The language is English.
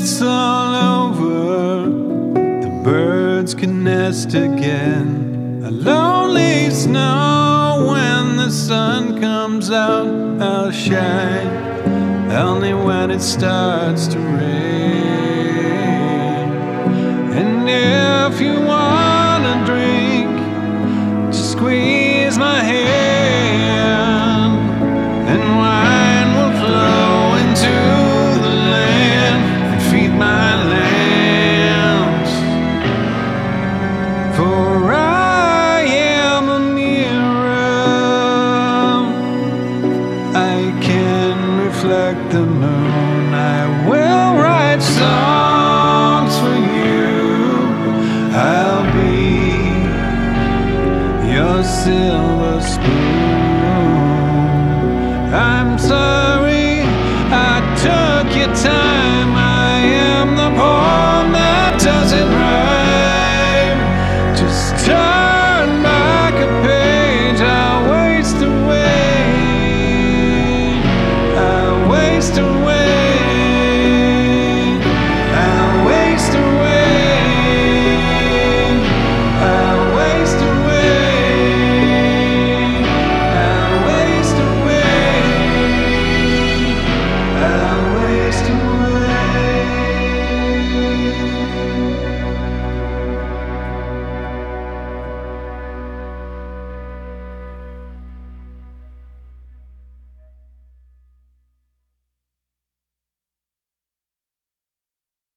it's all over, the birds can nest again. A lonely snow, when the sun comes out, I'll shine only when it starts to rain. And if you wanna drink, just squeeze my hand, and wine will flow into the land and feed my lambs. For I am a mirror, I can reflect the moon. I will write songs for you, I'll be your silver spoon. I'm sorry I took your time, I am the poor